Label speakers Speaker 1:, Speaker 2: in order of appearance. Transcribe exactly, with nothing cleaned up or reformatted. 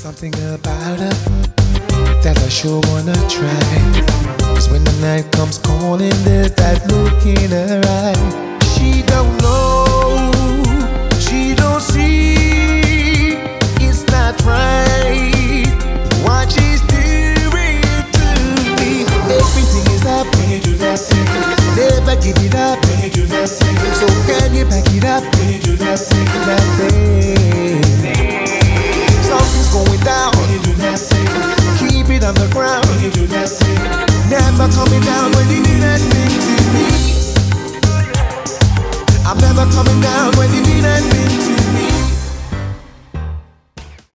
Speaker 1: Something about her that I sure wanna try. Cause when the night comes calling, there's that look in her eye. She don't know, she don't see, it's not right what she's doing to me. Everything is up when you do that thing. Never give it up when you do that thing. So can you back it up when you do that thing? That thing. Something's going down when you do that thing. Keep it on the ground when you do that thing. Never coming down when you do that thing to me. I'm never coming down when you do that thing to me.